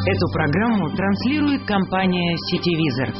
Эту программу транслирует компания «Сетевизор».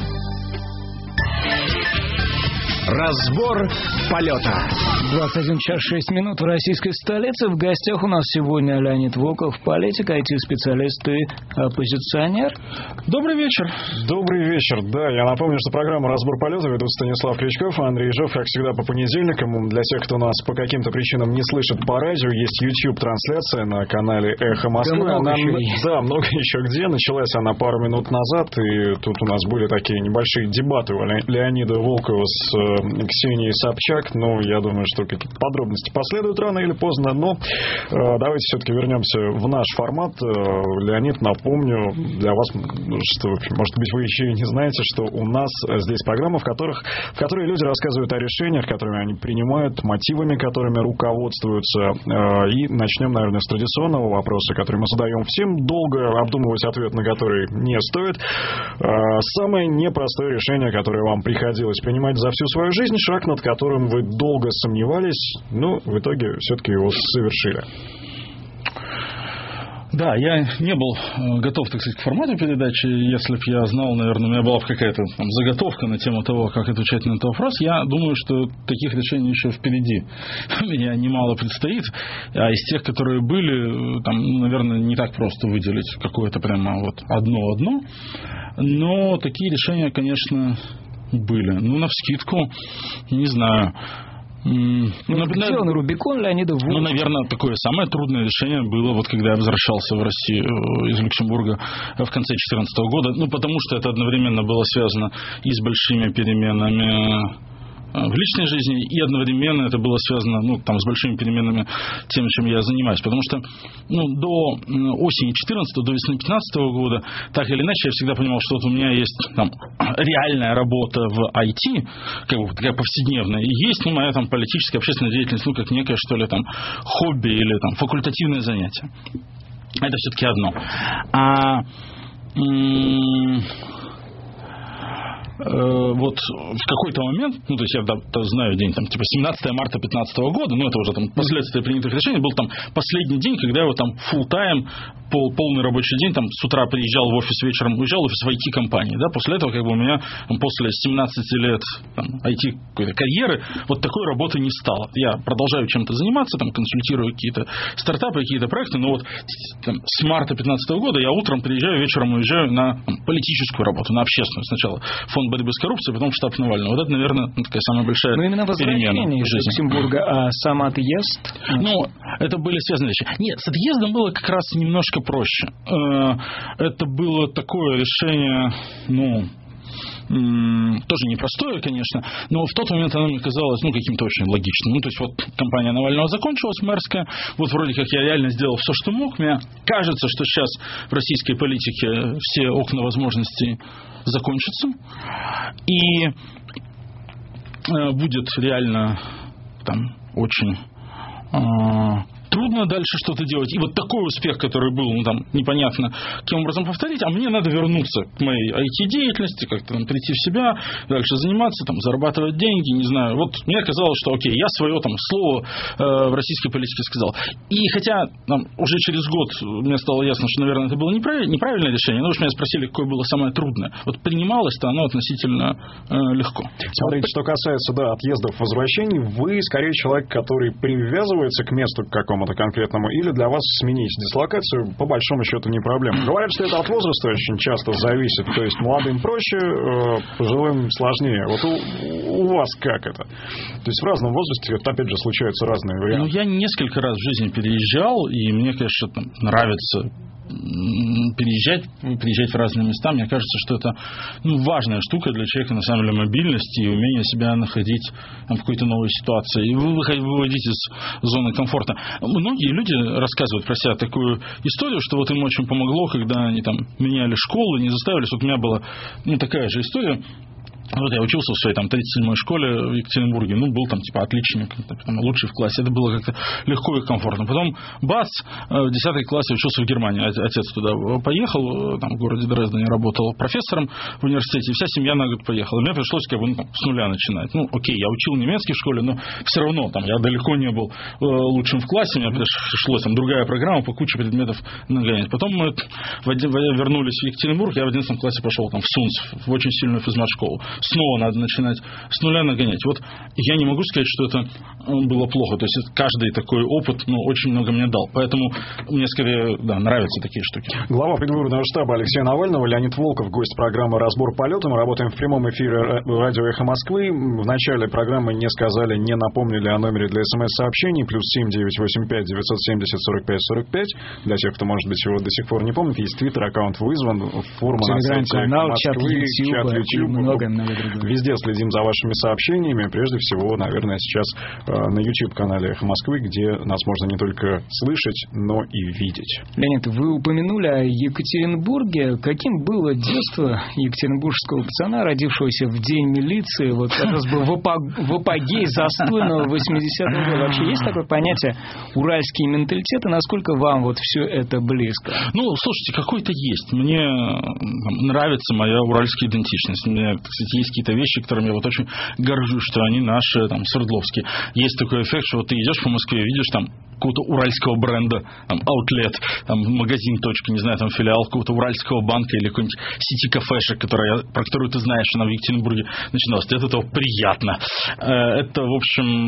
Разбор полета. 21 час 6 минут в российской столице. В гостях у нас сегодня Леонид Волков, политик, IT-специалист и оппозиционер. Добрый вечер. Добрый вечер. Да, я напомню, что программа «Разбор полета» ведут Станислав Крючков и Андрей Ежов, как всегда, по понедельникам. Для тех, кто нас по каким-то причинам не слышит по радио, есть YouTube-трансляция на канале «Эхо Москвы». Да, много еще где. Началась она пару минут назад, и тут у нас были такие небольшие дебаты у Леонида Волкова с Ксенией Собчак. Ну, я думаю, что какие-то подробности последуют рано или поздно. Но давайте все-таки вернемся в наш формат. Леонид, напомню для вас, что, может быть, вы еще и не знаете, что у нас здесь программа, в которой люди рассказывают о решениях, которые они принимают, мотивами, которыми руководствуются. И начнем, наверное, с традиционного вопроса, который мы задаем всем, долго обдумывать ответ на который не стоит. Самое непростое решение, которое вам приходилось принимать за всю свою жизнь, шаг, над которым вы долго сомневались, но в итоге все-таки его совершили. Да, я не был готов, так сказать, к формату передачи. Если бы я знал, наверное, у меня была бы какая-то заготовка на тему того, как отвечать на этот вопрос. Я думаю, что таких решений еще впереди. У меня немало предстоит. А из тех, которые были, там, наверное, не так просто выделить какое-то прямо вот одно. Но такие решения, конечно, были. Ну, навскидку, не знаю. Где он, Рубикон, Леонида Волкова? Ну, наверное, такое самое трудное решение было, вот когда я возвращался в Россию из Люксембурга в конце 2014 года. Ну, потому что это одновременно было связано и с большими переменами в личной жизни, и одновременно это было связано, с большими переменами тем, чем я занимаюсь. Потому что, до осени 2014, до весны 2015 года, так или иначе, я всегда понимал, что вот у меня есть реальная работа в IT, как бы такая повседневная, и есть моя политическая, общественная деятельность, как некое, что ли, хобби или факультативное занятие. Это все-таки одно. Вот в какой-то момент, то есть я знаю день, 17 марта 2015 года, это уже последствия принятых решений, был последний день, когда я full-time, полный рабочий день, с утра приезжал в офис, вечером уезжал в офис в IT-компании, да, после этого у меня после 17 лет IT-карьеры вот такой работы не стало. Я продолжаю чем-то заниматься, консультирую какие-то стартапы, какие-то проекты, но вот с марта 2015 года я утром приезжаю, вечером уезжаю на политическую работу, на общественную. Сначала фонд борьбы с коррупцией, потом штаб Навального. Вот это, наверное, такая самая большая перемена в жизни. Люксембурга, а сам отъезд? Это были связанные вещи. Нет, с отъездом было как раз немножко проще. Это было такое решение, тоже непростое, конечно, но в тот момент оно мне казалось, каким-то очень логичным. То есть, вот кампания Навального закончилась, мэрская, вот вроде как я реально сделал все, что мог. Мне кажется, что сейчас в российской политике все окна возможностей закончатся, и будет реально очень трудно дальше что-то делать. И вот такой успех, который был, непонятно каким образом повторить, а мне надо вернуться к моей IT-деятельности, как-то прийти в себя, дальше заниматься, зарабатывать деньги, не знаю. Вот мне казалось, что окей, я свое слово в российской политике сказал. И хотя уже через год мне стало ясно, что, наверное, это было неправильное решение, но уж меня спросили, какое было самое трудное. Вот принималось-то оно относительно легко. Смотрите, что касается, отъездов, возвращений, вы скорее человек, который привязывается к месту какому-то конкретному, или для вас сменить дислокацию по большому счету не проблема. Говорят, что это от возраста очень часто зависит, то есть молодым проще, пожилым сложнее. Вот у вас как это? То есть в разном возрасте, опять же, случаются разные варианты. Я несколько раз в жизни переезжал, и мне, конечно, нравится переезжать в разные места. Мне кажется, что это важная штука для человека, на самом деле, мобильность и умение себя находить в какой-то новой ситуации и выводить из зоны комфорта. Многие люди рассказывают про себя такую историю, что вот им очень помогло, когда они меняли школу, не заставились. Вот у меня была такая же история. Вот я учился в своей там 37-й школе в Екатеринбурге, был там типа отличник, там, лучший в классе, это было как-то легко и комфортно. Потом бац, в 10 классе учился в Германии, отец туда поехал, там в городе Дрездене работал профессором в университете, и вся семья на год поехала. Мне пришлось как бы с нуля начинать. Окей, я учил немецкий в школе, но все равно там я далеко не был лучшим в классе, мне пришлось там другая программа по куче предметов нагонять. Потом мы вернулись в Екатеринбург, я в 11 классе пошел там в СУНС, в очень сильную физмат-школу. Снова надо начинать с нуля нагонять. Вот я не могу сказать, что это было плохо. То есть каждый такой опыт очень много мне дал. Поэтому мне скорее нравятся такие штуки. Глава предвыборного штаба Алексея Навального Леонид Волков, гость программы «Разбор полета». Мы работаем в прямом эфире радио «Эхо Москвы». В начале программы не сказали, не напомнили о номере для СМС-сообщений. +7 985 970 45 45. Для тех, кто, может быть, его до сих пор не помнит, есть твиттер, аккаунт вызван, форма на сайте канал, Москвы, чат YouTube. Много. Везде следим за вашими сообщениями. Прежде всего, наверное, сейчас на YouTube-канале «Эхо Москвы», где нас можно не только слышать, но и видеть. Леонид, вы упомянули о Екатеринбурге. Каким было детство екатеринбургского пацана, родившегося в день милиции, казалось бы, в апогей застойного 80-го года? Вообще есть такое понятие уральский менталитет, и насколько вам все это близко? Слушайте, какой-то есть. Мне нравится моя уральская идентичность. Мне, кстати, есть какие-то вещи, которыми я очень горжусь, что они наши, свердловские. Есть такой эффект, что ты идешь по Москве, видишь там какого-то уральского бренда, аутлет, магазин, точка, не знаю, филиал какого-то уральского банка или какой-нибудь сети кафешек, про которую ты знаешь, она в Екатеринбурге начиналась. От этого приятно. Это, в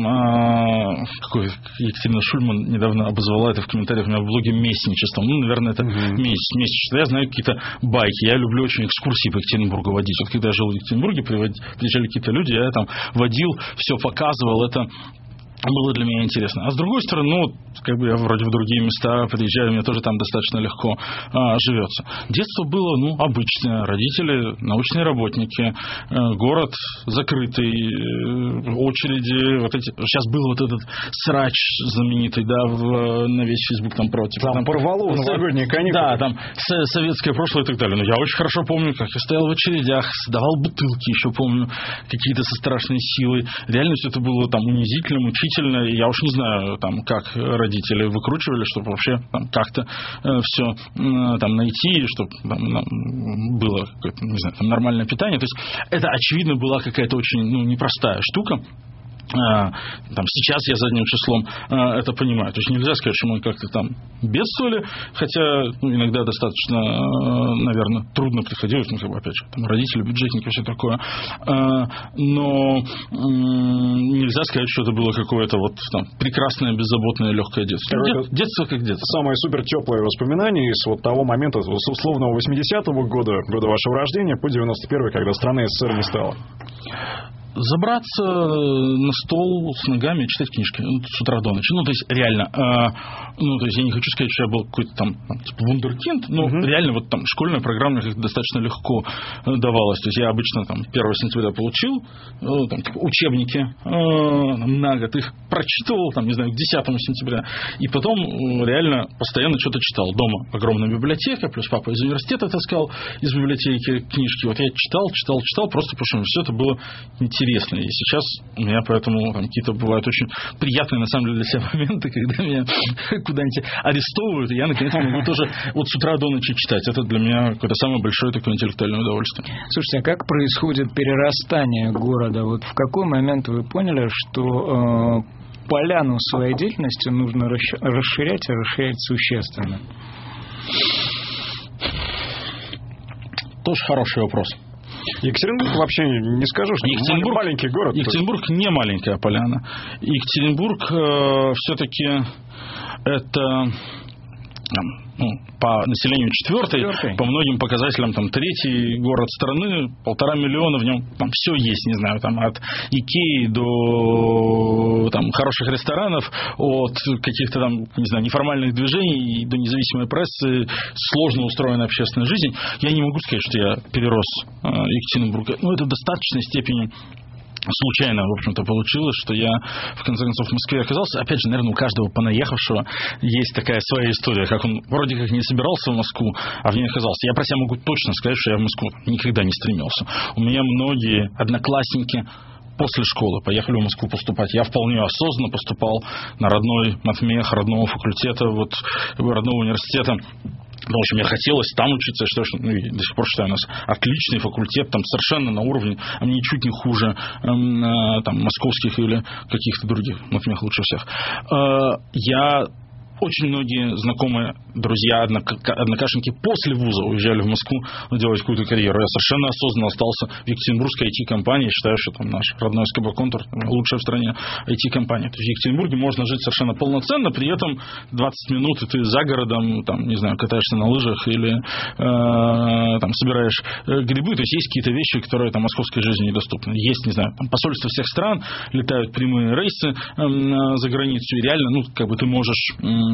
общем, Екатерина Шульман недавно обозвала это в комментариях у меня в блоге местничеством. Наверное, это местничество. Я знаю какие-то байки. Я люблю очень экскурсии по Екатеринбургу водить. Когда я жил в Екатеринбурге, приезжали какие-то люди, я там водил, все показывал. Это было для меня интересно. А с другой стороны, я вроде в другие места приезжаю, мне тоже там достаточно легко живется. Детство было, обычное. Родители, научные работники, город закрытый, очереди. Сейчас был этот срач знаменитый, на весь Facebook против. Там порвало в новогодние каникулы. Да, советское прошлое и так далее. Но я очень хорошо помню, как я стоял в очередях, сдавал бутылки, еще помню, какие-то со страшной силой. Реально все это было унизительно, мучительно. Я уж не знаю, как родители выкручивали, чтобы вообще как-то все найти, чтобы было какое-то, не знаю, нормальное питание. То есть это, очевидно, была какая-то очень непростая штука. Сейчас я задним числом это понимаю. То есть нельзя сказать, что мы как-то бедствовали, хотя иногда достаточно, наверное, трудно приходилось, опять же, родители, бюджетники, все такое. Но нельзя сказать, что это было какое-то прекрасное, беззаботное, легкое детство. Детство как детство. Самое супер теплое воспоминание из того момента, условного 80-го года вашего рождения по 91-й, когда страны СССР не стало. Забраться на стол с ногами и читать книжки с утра до ночи. То есть реально, то есть я не хочу сказать, что я был какой-то вундеркинд, но реально школьная программа достаточно легко давалась. То есть я обычно 1 сентября получил учебники на год, их прочитывал, к 10 сентября, и потом реально постоянно что-то читал. Дома огромная библиотека, плюс папа из университета таскал из библиотеки книжки. Я читал, просто потому что все это было интересно. И сейчас у меня поэтому какие-то бывают очень приятные, на самом деле, для себя моменты, когда меня куда-нибудь арестовывают, и я, наконец-то, могу тоже с утра до ночи читать. Это для меня какое-то самое большое такое интеллектуальное удовольствие. Слушайте, а как происходит перерастание города? В какой момент вы поняли, что поляну своей деятельности нужно расширять, и расширять существенно? Тоже хороший вопрос. Екатеринбург вообще не скажу, что маленький город. Екатеринбург не маленькая поляна. Екатеринбург все-таки это по населению 4-й, по многим показателям 3-й город страны, 1,5 миллиона, в нем все есть, не знаю, от Икеи до хороших ресторанов, от каких-то не знаю, неформальных движений до независимой прессы, сложно устроена общественная жизнь. Я не могу сказать, что я перерос Екатеринбург. Это в достаточной степени случайно, в общем-то, получилось, что я, в конце концов, в Москве оказался. Опять же, наверное, у каждого понаехавшего есть такая своя история, как он вроде как не собирался в Москву, а в ней оказался. Я про себя могу точно сказать, что я в Москву никогда не стремился. У меня многие одноклассники после школы поехали в Москву поступать. Я вполне осознанно поступал на родной матмех, родного факультета, родного университета. Потому что мне хотелось там учиться, что и до сих пор считаю, у нас отличный факультет, там совершенно на уровне, а мне ничуть не хуже там, московских или каких-то других, матмех лучше всех. Очень многие знакомые, друзья, однокашники после вуза уезжали в Москву делать какую-то карьеру. Я совершенно осознанно остался в Екатеринбургской IT-компании. Считаю, что там наш родной СКБ Контур лучшая в стране IT-компания. То есть в Екатеринбурге можно жить совершенно полноценно, при этом 20 минут и ты за городом, там, не знаю, катаешься на лыжах или там, собираешь грибы. То есть есть какие-то вещи, которые там московской жизни недоступны. Есть, не знаю, там, посольства всех стран, летают прямые рейсы за границу, и реально, ну, как бы ты можешь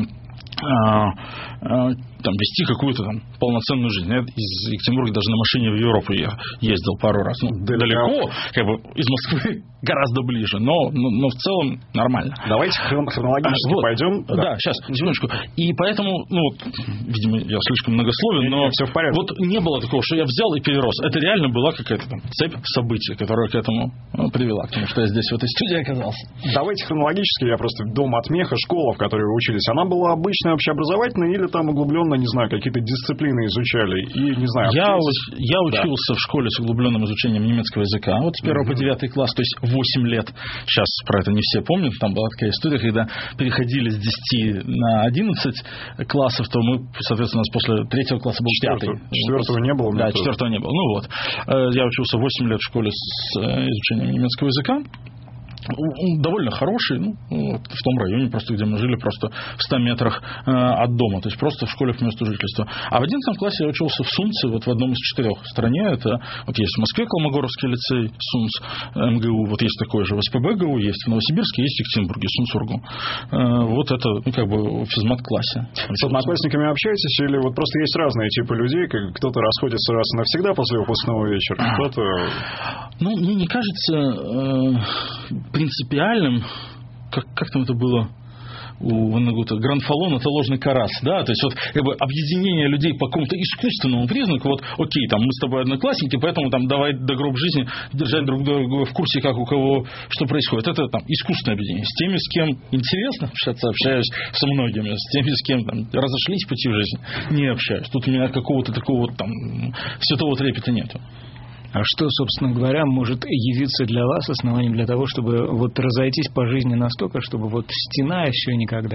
там, вести какую-то там полноценную жизнь. Я из Екатеринбурга даже на машине в Европу я ездил пару раз. Ну, далеко, как бы из Москвы гораздо ближе, но в целом нормально. Давайте хронологически пойдем. Да, сейчас, секундочку. И поэтому, ну, вот, видимо, я слишком многословен, но все в порядке. Вот не было такого, что я взял и перерос. Это реально была какая-то там цепь событий, которая к этому привела, к тому, что я здесь в этой студии оказался. Давайте хронологически. Я просто до матмеха, школа, в которой вы учились, она была обычная общеобразовательная или там углубленно, не знаю, какие-то дисциплины изучали? И, не знаю, я учился в школе с углубленным изучением немецкого языка. Вот с 1 по 9 класс, то есть 8 лет. Сейчас про это не все помнят. Там была такая история, когда переходили с 10 на 11 классов, то мы, соответственно, у нас после 3 класса был 5. 4 не было? Да, 4 не было. Ну вот. Я учился 8 лет в школе с изучением немецкого языка. Довольно хороший, ну, в том районе, просто где мы жили, просто в 100 метрах от дома, то есть просто в школе по месту жительства. А в 11 классе я учился в Сунце, вот в одном из 4 в стране. Это вот есть в Москве Колмогоровский лицей, Сунц, МГУ, вот есть такой же в СПбГУ, есть в Новосибирске, есть в Екатеринбурге, Сунцургу. Вот это, ну, как бы в физмат-классе. С одноклассниками общаетесь или вот просто есть разные типы людей, кто-то расходится раз и навсегда после выпускного вечера, кто-то... Ну, мне не кажется принципиальным, как там это было у Ваннегута, гранфалон — это ложный карас, да, то есть вот как бы объединение людей по какому-то искусственному признаку, вот окей, там мы с тобой одноклассники, поэтому там давай до гроб жизни держать друг друга в курсе, как у кого что происходит. Это там искусственное объединение. С теми, с кем интересно общаться, общаюсь со многими, с теми, с кем там разошлись пути в жизни, не общаюсь. Тут у меня какого-то такого вот там святого трепета нету. А что, собственно говоря, может явиться для вас основанием для того, чтобы вот разойтись по жизни настолько, чтобы вот стена и все никогда?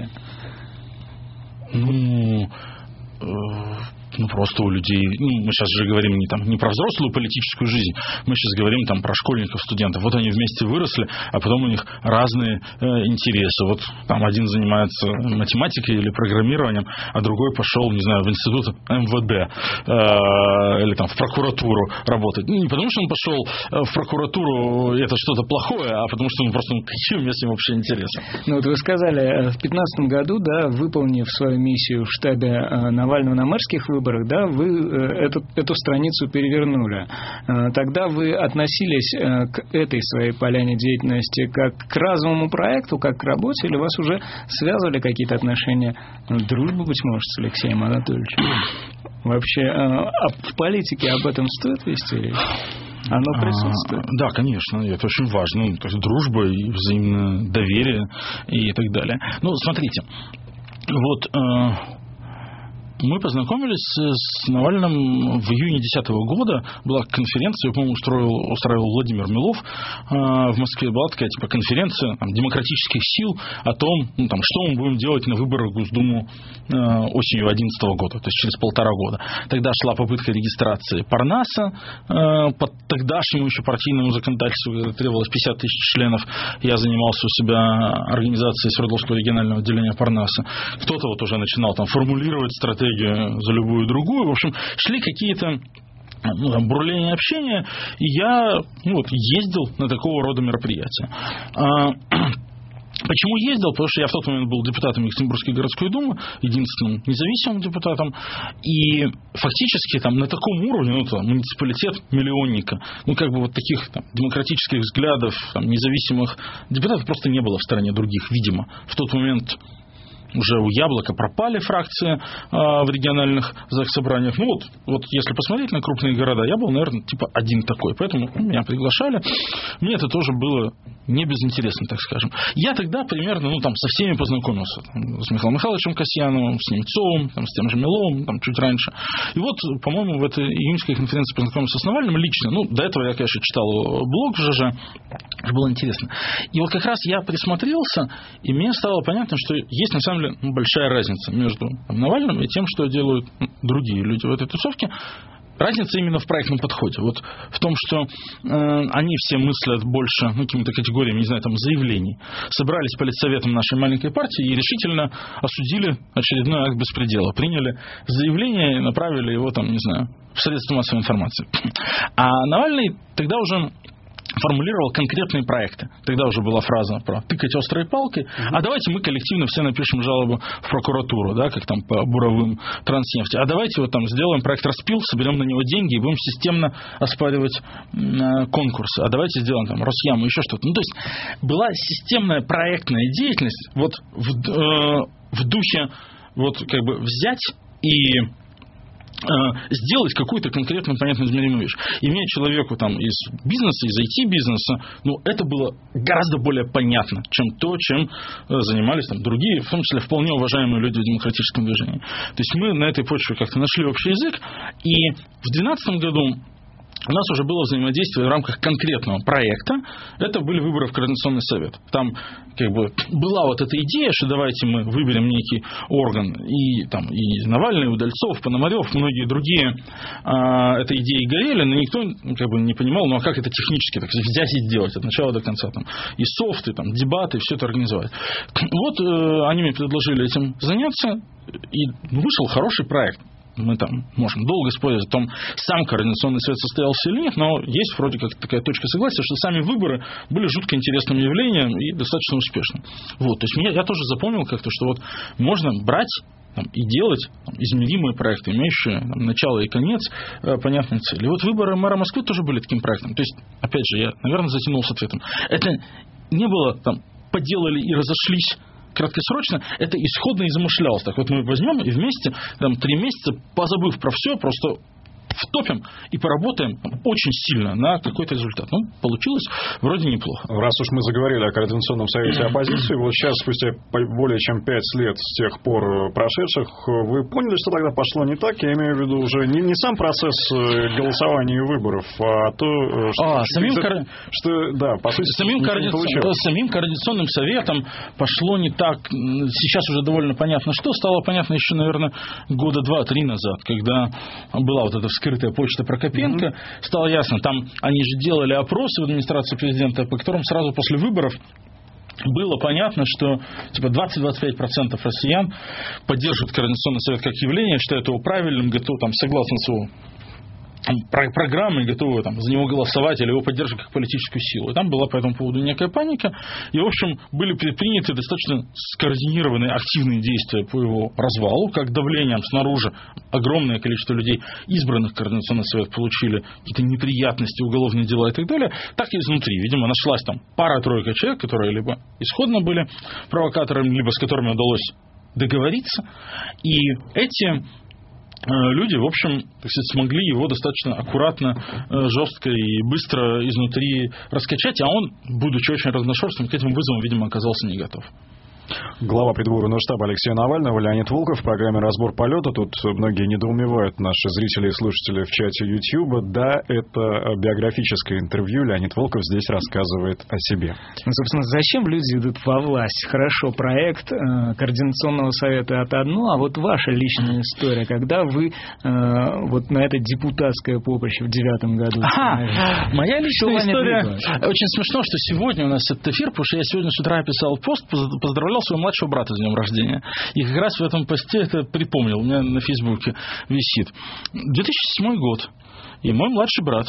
Ну, просто у людей... Ну, мы сейчас же говорим не про взрослую политическую жизнь, мы сейчас говорим там про школьников, студентов. Вот они вместе выросли, а потом у них разные интересы. Вот там один занимается математикой или программированием, а другой пошел, не знаю, в институт МВД или там в прокуратуру работать. Ну, не потому, что он пошел в прокуратуру, и это что-то плохое, а потому, что он просто, какие у меня с ним вообще интересы. Ну, вот вы сказали, в 2015 году, да, выполнив свою миссию в штабе Навального на мэрских выборах, да, вы эту страницу перевернули. Тогда вы относились к этой своей поляне деятельности как к разовому проекту, как к работе, или вас уже связывали какие-то отношения, дружбы, быть может, с Алексеем Анатольевичем? Вообще, в политике об этом стоит вести речь? Оно присутствует? Да, конечно, это очень важно. То есть дружба и взаимное доверие и так далее. Ну, смотрите, вот... Мы познакомились с Навальным в июне 2010 года. Была конференция, по-моему, устраивал Владимир Милов в Москве. Была такая типа конференция там, демократических сил о том, ну, там, что мы будем делать на выборах в Госдуму осенью 2011 года, то есть через 1,5 года. Тогда шла попытка регистрации Парнаса по тогдашнему еще партийному законодательству, когда требовалось 50 тысяч членов. Я занимался у себя организацией Свердловского регионального отделения Парнаса. Кто-то вот уже начинал там формулировать стратегию за любую другую. В общем, шли какие-то бурления общения, и я ездил на такого рода мероприятия. Почему ездил? Потому что я в тот момент был депутатом Екатеринбургской городской думы, единственным независимым депутатом, и фактически там на таком уровне, муниципалитет миллионника, вот таких демократических взглядов, независимых депутатов просто не было в стране других, видимо. В тот момент уже у Яблока пропали фракции в региональных заксобраниях. Если посмотреть на крупные города, я был, наверное, один такой. Поэтому меня приглашали. Мне это тоже было не безинтересно, так скажем. Я тогда примерно, со всеми познакомился. С Михаилом Михайловичем Касьяновым, с Немцовым, с тем же Миловым, чуть раньше. И по-моему, в этой июньской конференции познакомился с Навальным лично. До этого я, конечно, читал блог в ЖЖ. Это было интересно. И как раз я присмотрелся, и мне стало понятно, что есть, на самом деле, большая разница между Навальным и тем, что делают другие люди в этой тусовке. Разница именно в проектном подходе. В том, что они все мыслят больше какими-то категориями, заявлений. Собрались политсоветом нашей маленькой партии и решительно осудили очередной акт беспредела. Приняли заявление и направили его, в средства массовой информации. А Навальный тогда уже формулировал конкретные проекты. Тогда уже была фраза про тыкать острой палкой. А давайте мы коллективно все напишем жалобу в прокуратуру, как по буровым Транснефти. А давайте сделаем проект «Распил», соберем на него деньги и будем системно оспаривать конкурсы. А давайте сделаем Росъяму, еще что-то. То есть была системная проектная деятельность в духе взять и сделать какую-то конкретно понятную измеримую вещь. Имея человеку из бизнеса, из IT-бизнеса, это было гораздо более понятно, чем то, чем занимались другие, в том числе вполне уважаемые люди в демократическом движении. То есть мы на этой почве как-то нашли общий язык, и в 2012 году у нас уже было взаимодействие в рамках конкретного проекта. Это были выборы в Координационный совет. Там была эта идея, что давайте мы выберем некий орган. И Навальный, и Удальцов, Пономарев, многие другие этой идеей горели, но никто не понимал, как это технически взять и сделать от начала до конца. И софты, дебаты, все это организовать. Они мне предложили этим заняться, и вышел хороший проект. Мы можем долго спорить о том, сам Координационный совет состоялся или нет, но есть вроде как такая точка согласия, что сами выборы были жутко интересным явлением и достаточно успешным. То есть я тоже запомнил как-то, что можно брать и делать измеримые проекты, имеющие начало и конец, понятные цели. Выборы мэра Москвы тоже были таким проектом. То есть, опять же, я, наверное, затянул с ответом. Это не было поделали и разошлись краткосрочно, это исходно и замышлялось. Мы возьмем и вместе 3 месяца, позабыв про все, просто втопим и поработаем очень сильно на какой-то результат. Получилось вроде неплохо. Раз уж мы заговорили о Координационном совете оппозиции, сейчас, спустя более чем 5 лет с тех пор прошедших, вы поняли, что тогда пошло не так? Я имею в виду уже не сам процесс голосования и выборов, а то, самим Координационным советом пошло не так. Сейчас уже довольно понятно, что стало понятно еще, наверное, года 2-3 назад, когда была эта вскрытая почта Прокопенко, стало ясно, там они же делали опросы в администрации президента, по которым сразу после выборов было понятно, что 20-25% россиян поддерживают Координационный совет как явление, считают его правильным, готовы согласно с его программы, готовы за него голосовать или его поддерживать как политическую силу. И там была по этому поводу некая паника. И, в общем, были предприняты достаточно скоординированные активные действия по его развалу, как давлением снаружи огромное количество людей, избранных в Координационный совет, получили какие-то неприятности, уголовные дела и так далее, так и изнутри. Видимо, нашлась пара-тройка человек, которые либо исходно были провокаторами, либо с которыми удалось договориться. И эти люди, в общем, смогли его достаточно аккуратно, жестко и быстро изнутри раскачать, а он, будучи очень разношерстным, к этим вызовам, видимо, оказался не готов. Глава предвыборного штаба Алексея Навального Леонид Волков в программе «Разбор полета». Тут многие недоумевают, наши зрители и слушатели в чате YouTube. Да, это биографическое интервью. Леонид Волков здесь рассказывает о себе. Собственно, зачем люди идут во власть? Хорошо, проект Координационного совета — это одно, а ваша личная история, когда вы на это депутатское поприще в 2009 году. Моя личная история. Очень смешно, что сегодня у нас этот эфир, потому что я сегодня с утра писал пост, поздравлял своего младшего брата с днем рождения. И как раз в этом посте это припомнил. У меня на Фейсбуке висит. 2007 год. и мой младший брат.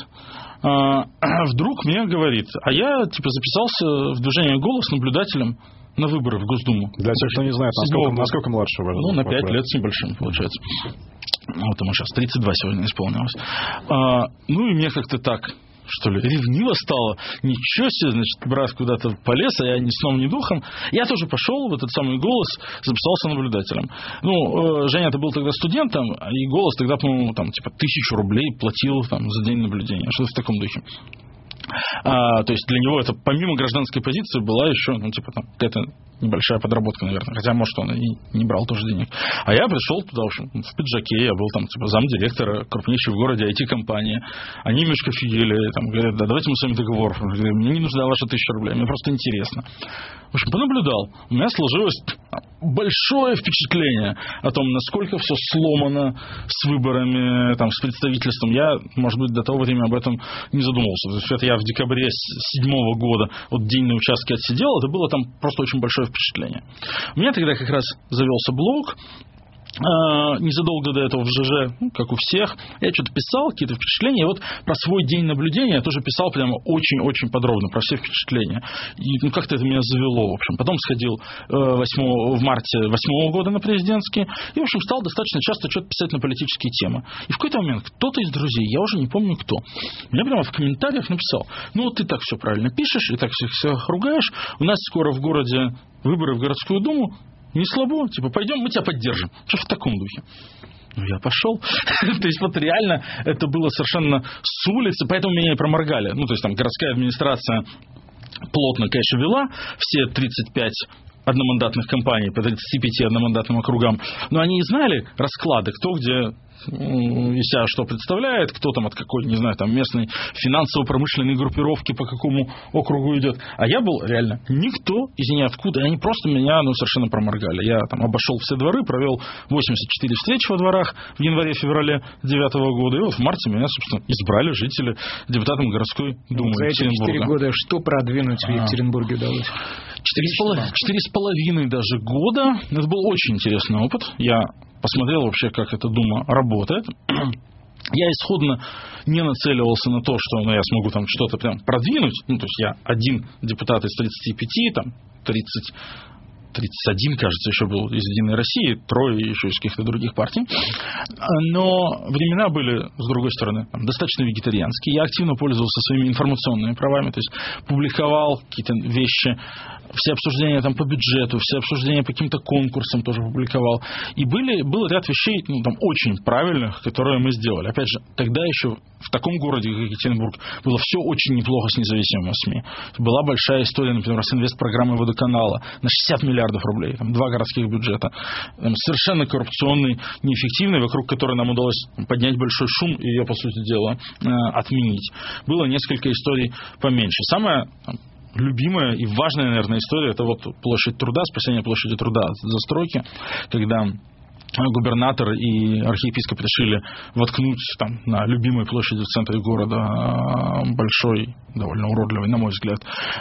Вдруг мне говорит, а я записался в движение «Голос» наблюдателем на выборы в Госдуму. Для тех, кто не знает, насколько младше вы? Ну, на 5 лет с небольшим, получается. Вот ему сейчас 32 сегодня исполнилось. Ну, и мне как-то так, что ли, ревниво стало. Ничего себе, значит, брат куда-то полез, а я ни сном, ни духом. Я тоже пошел в этот самый «Голос», записался наблюдателем. Ну, Женя-то был тогда студентом, и «Голос» тогда, по-моему, 1000 рублей платил за день наблюдения. Что-то в таком духе. То есть для него это помимо гражданской позиции была еще какая-то небольшая подработка, наверное. Хотя, может, он и не брал тоже денег. А я пришел туда, в общем, в пиджаке. Я был замдиректора крупнейшей в городе IT-компании. Они немножко офигели. Говорят, да, давайте мы с вами договор. Мне не нужна ваша 1000 рублей. Мне просто интересно. В общем, понаблюдал. У меня сложилось большое впечатление о том, насколько все сломано с выборами, с представительством. Я, может быть, до того времени об этом не задумывался. То есть это я в декабре 2007 года день на участке отсидел. Это было просто очень большое впечатление. У меня тогда как раз завелся блог. Незадолго до этого в ЖЖ, как у всех, я что-то писал, какие-то впечатления. И про свой день наблюдения я тоже писал прямо очень-очень подробно, про все впечатления. И как-то это меня завело, в общем. Потом сходил в марте 2008 года на президентские. И, в общем, стал достаточно часто что-то писать на политические темы. И в какой-то момент кто-то из друзей, я уже не помню кто, мне прямо в комментариях написал: ну, ты так все правильно пишешь, и так всех ругаешь. У нас скоро в городе выборы в городскую думу. Не слабо, пойдем, мы тебя поддержим. Что в таком духе? Ну, я пошел. То есть, реально, это было совершенно с улицы, поэтому меня и проморгали. Ну, то есть, городская администрация плотно, конечно, вела все 35 одномандатных компаний по 35 одномандатным округам, но они и знали расклады, кто где из себя что представляет, кто от какой, не знаю, местной финансово-промышленной группировки по какому округу идет. А я был реально никто из ниоткуда. И они просто меня совершенно проморгали. Я обошел все дворы, провел 84 встречи во дворах в январе-феврале 2009 года. И в марте меня, собственно, избрали жители депутатом городской думы за эти 4 года что продвинуть в Екатеринбурге удалось? 4,5 даже года. Это был очень интересный опыт. Я посмотрел вообще, как эта дума работает. Я исходно не нацеливался на то, что я смогу что-то прям продвинуть. Ну, то есть я один депутат из 35, 31, кажется, еще был из «Единой России», 3 еще из каких-то других партий. Но времена были, с другой стороны, достаточно вегетарианские. Я активно пользовался своими информационными правами, то есть публиковал какие-то вещи, все обсуждения по бюджету, все обсуждения по каким-то конкурсам тоже публиковал. И был ряд вещей очень правильных, которые мы сделали. Опять же, тогда еще в таком городе, как Екатеринбург, было все очень неплохо с независимыми СМИ. Была большая история, например, с инвестпрограммой водоканала на 60 миллиардов рублей, 2 городских бюджета. Совершенно коррупционный, неэффективный, вокруг которой нам удалось поднять большой шум и ее, по сути дела, отменить. Было несколько историй поменьше. Самая любимая и важная, наверное, история — это площадь Труда, спасение площади Труда от застройки, когда губернатор и архиепископ решили воткнуть на любимой площади в центре города большой, довольно уродливый, на мой взгляд,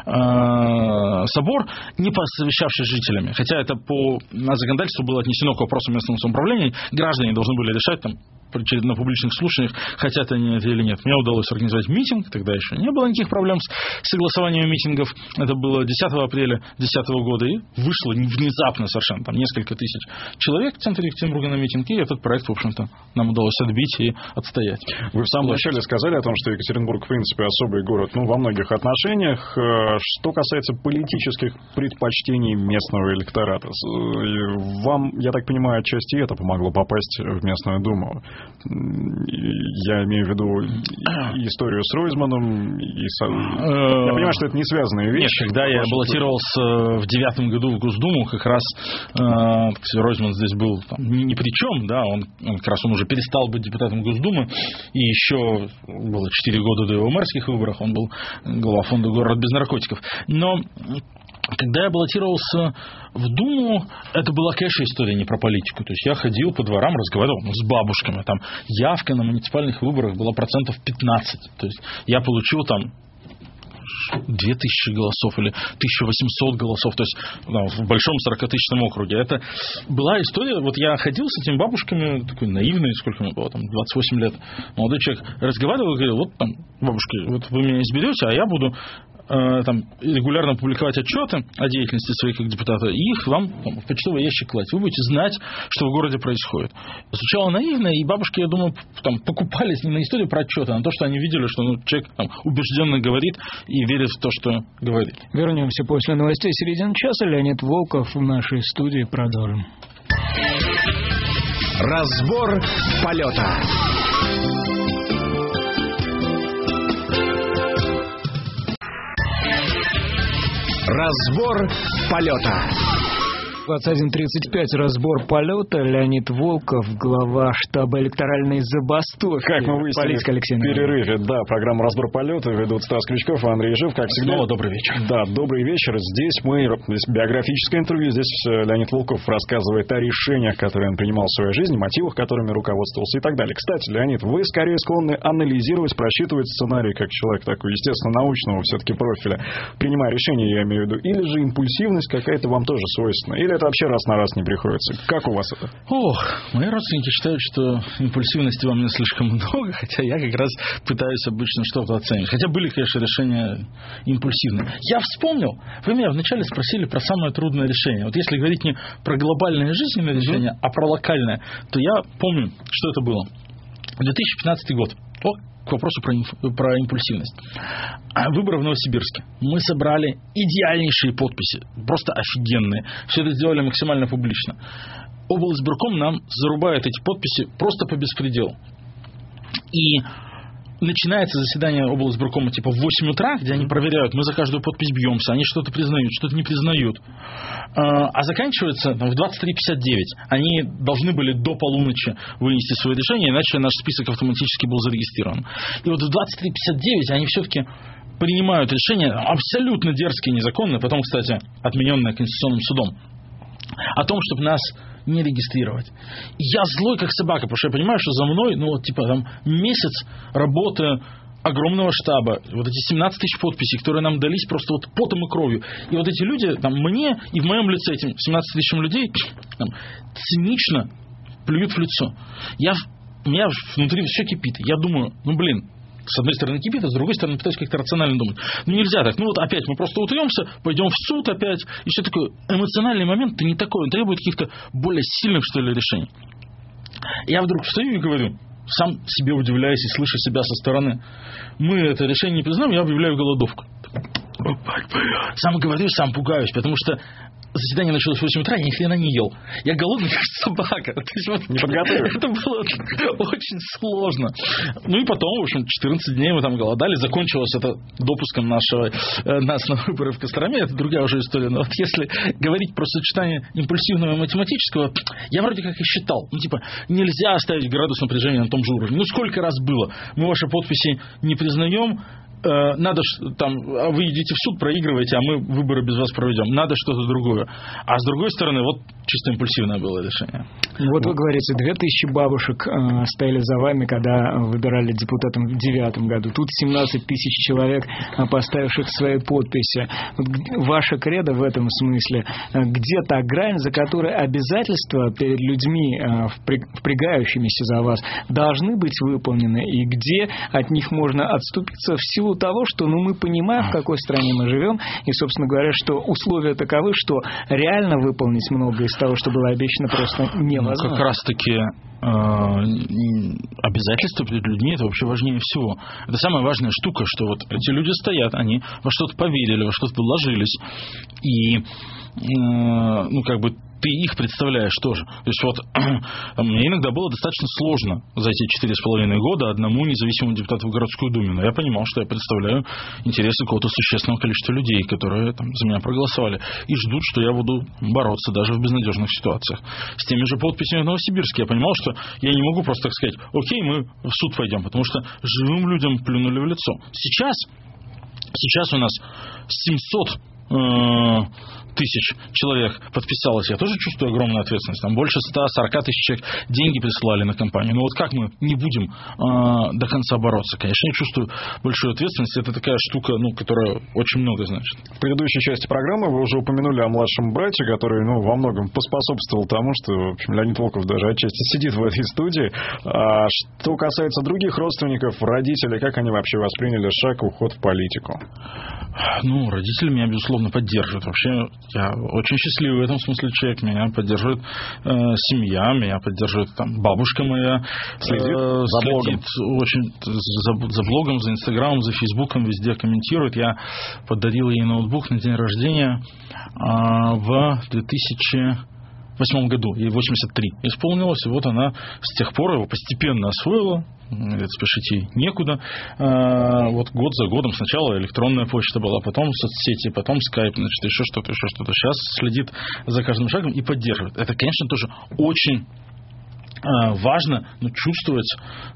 собор, не посовещавшись с жителями. Хотя это по законодательству было отнесено к вопросу местного самоуправления. Граждане должны были решать на публичных слушаниях, хотят они это или нет. Мне удалось организовать митинг, тогда еще не было никаких проблем с согласованием митингов. Это было 10 апреля 2010 года, и вышло внезапно совершенно несколько тысяч человек в центре Екатеринбурга на митинг, и этот проект, в общем-то, нам удалось отбить и отстоять. Вы в самом начале сказали о том, что Екатеринбург, в принципе, особый город, во многих отношениях. Что касается политических предпочтений местного электората, вам, я так понимаю, отчасти это помогло попасть в местную думу. Я имею в виду историю с Ройзманом. Я понимаю, что это не связанные вещи. Нет, когда я баллотировался в 2009 году в Госдуму, как раз Ройзман здесь был ни при чем, да, он уже перестал быть депутатом Госдумы, и еще было 4 года до его мэрских выборов, он был глава фонда «Город без наркотиков». Но когда я баллотировался в Думу, это была, конечно, история не про политику. То есть я ходил по дворам, разговаривал с бабушками. Явка на муниципальных выборах была 15%. То есть я получил 2000 голосов или 1800 голосов, то есть в большом 40-тысячном округе. Это была история, вот я ходил с этими бабушками, такой наивный, сколько мне было, там, 28 лет, молодой человек, разговаривал и говорил, вот там, бабушки, вот вы меня изберете, а я буду там регулярно публиковать отчеты о деятельности своей как депутата, и их вам там, в почтовый ящик класть. Вы будете знать, что в городе происходит. Звучало наивно, и бабушки, я думаю, там, покупались не на историю про отчеты, а на то, что они видели, что человек там, убежденно говорит и верит в то, что говорит. Вернемся после новостей середины часа. Леонид Волков в нашей студии. Продолжим. Разбор полета. Разбор полета. 21:35. Разбор полета. Леонид Волков, глава штаба электоральной забастовки. Как мы выяснили в перерыве, да, программа «Разбор полета» ведут Стас Крючков и Андрей Ежов, как всегда. Снова добрый вечер. Да, добрый вечер. Здесь биографическое интервью. Здесь Леонид Волков рассказывает о решениях, которые он принимал в своей жизни, мотивах, которыми руководствовался и так далее. Кстати, Леонид, вы скорее склонны анализировать, просчитывать сценарий, как человек такой, естественно, научного все-таки профиля, принимая решения, я имею в виду, или же импульсивность какая-то вам тоже свойственна, или это вообще раз на раз не приходится. Как у вас это? Мои родственники считают, что импульсивности во мне слишком много, хотя я как раз пытаюсь обычно что-то оценить. Хотя были, конечно, решения импульсивные. Я вспомнил, вы меня вначале спросили про самое трудное решение. Вот если говорить не про глобальное жизненное решение, а про локальное, то я помню, что это было. 2015 год. К вопросу про импульсивность. Выборы в Новосибирске. Мы собрали идеальнейшие подписи. Просто офигенные. Все это сделали максимально публично. Облсбирком нам зарубает эти подписи просто по беспределу. И начинается заседание облсбиркома типа в 8 утра, где они проверяют, мы за каждую подпись бьемся, они что-то признают, что-то не признают. А заканчивается в 23:59. Они должны были до полуночи вынести свое решение, иначе наш список автоматически был зарегистрирован. И вот в 23:59 они все-таки принимают решение абсолютно дерзкое и незаконное, потом, кстати, отмененное Конституционным судом, о том, чтобы нас не регистрировать. И я злой, как собака, потому что я понимаю, что за мной, месяц работы огромного штаба, вот эти 17 тысяч подписей, которые нам дались просто вот потом и кровью. И вот эти люди, мне и в моем лице, этим 17 тысячам людей, цинично плюют в лицо. У меня внутри все кипит. Я думаю, с одной стороны кипит, а с другой стороны пытаюсь как-то рационально думать. Нельзя так. Опять мы просто утремся, пойдем в суд опять. И все такое. Эмоциональный момент-то не такой. Он требует каких-то более сильных, что ли, решений. Я вдруг встаю и говорю, сам себе удивляюсь и слышу себя со стороны. Мы это решение не признаем, я объявляю голодовку. Сам говорю, сам пугаюсь, потому что заседание началось в 8 утра, я ни хрена не ел. Я голодный, как собака. Не подготовил. Это было очень сложно. И потом, в общем, 14 дней мы там голодали. Закончилось это допуском нас на выборы в Костроме. Это другая уже история. Но вот если говорить про сочетание импульсивного и математического, я вроде как и считал. Нельзя оставить градус напряжения на том же уровне. Сколько раз было? Мы ваши подписи не признаем. Надо вы идите в суд, проигрываете, а мы выборы без вас проведем. Надо что-то другое. А с другой стороны, чисто импульсивное было решение. Вы говорите, 2000 бабушек стояли за вами, когда выбирали депутатом в 2009 году. Тут 17 тысяч человек, поставивших свои подписи. Ваша кредо в этом смысле, где та грань, за которой обязательства перед людьми, впрягающимися за вас, должны быть выполнены, и где от них можно отступиться в силу того, что мы понимаем, в какой стране мы живем, и, собственно говоря, что условия таковы, что реально выполнить многое из того, что было обещано, просто невозможно. Как раз-таки обязательства перед людьми — это вообще важнее всего. Это самая важная штука, что эти люди стоят, они во что-то поверили, во что-то вложились, и ты их представляешь тоже. То есть мне иногда было достаточно сложно за эти 4,5 года одному независимому депутату в городскую думу. Но я понимал, что я представляю интересы какого-то существенного количества людей, которые за меня проголосовали и ждут, что я буду бороться даже в безнадежных ситуациях. С теми же подписями в Новосибирске я понимал, что я не могу просто так сказать: окей, мы в суд пойдем, потому что живым людям плюнули в лицо. Сейчас у нас 700 тысяч человек подписалось, я тоже чувствую огромную ответственность. Там больше 140 тысяч человек деньги присылали на компанию. Но вот как мы не будем до конца бороться? Конечно, я чувствую большую ответственность. Это такая штука, которая очень много значит. В предыдущей части программы вы уже упомянули о младшем брате, который во многом поспособствовал тому, что, в общем, Леонид Волков даже отчасти сидит в этой студии. А что касается других родственников, родителей, как они вообще восприняли шаг, уход в политику? Родители меня, безусловно, поддерживают. Вообще, я очень счастливый в этом смысле человек. Меня поддерживает семья, меня поддерживает бабушка моя. Следит очень за блогом, за Инстаграмом, за Фейсбуком, везде комментирует. Я подарил ей ноутбук на день рождения в 2008 году. Ей 83 исполнилось, и вот она с тех пор его постепенно освоила. Спешить ей некуда. Вот год за годом сначала электронная почта была, потом соцсети, потом скайп, еще что-то. Сейчас следит за каждым шагом и поддерживает. Это, конечно, тоже очень важно чувствовать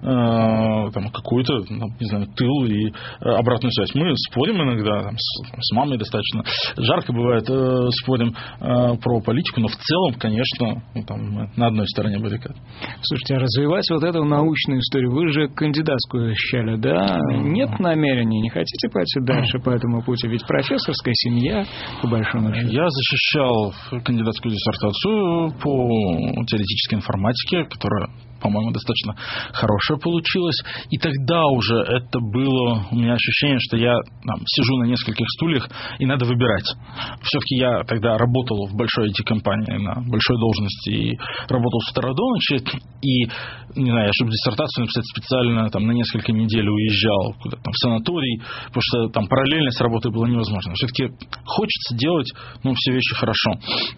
какой-то, тыл и обратную связь. Мы спорим иногда, с мамой достаточно жарко бывает, спорим про политику, но в целом, конечно, мы на одной стороне баррикад. Слушайте, а развивать вот эту научную историю, вы же кандидатскую защищали, да? Нет намерений, не хотите пойти дальше по этому пути? Ведь профессорская семья, по большому счету. Я защищал кандидатскую диссертацию по теоретической информатике, которая, по-моему, достаточно хорошая получилась. И тогда уже это было у меня ощущение, что я сижу на нескольких стульях и надо выбирать. Все-таки я тогда работал в большой IT-компании на большой должности и работал с утра до ночи. И, не знаю, чтобы диссертацию написать специально на несколько недель уезжал куда-то в санаторий, потому что там параллельно с работой было невозможно. Все-таки хочется делать все вещи хорошо.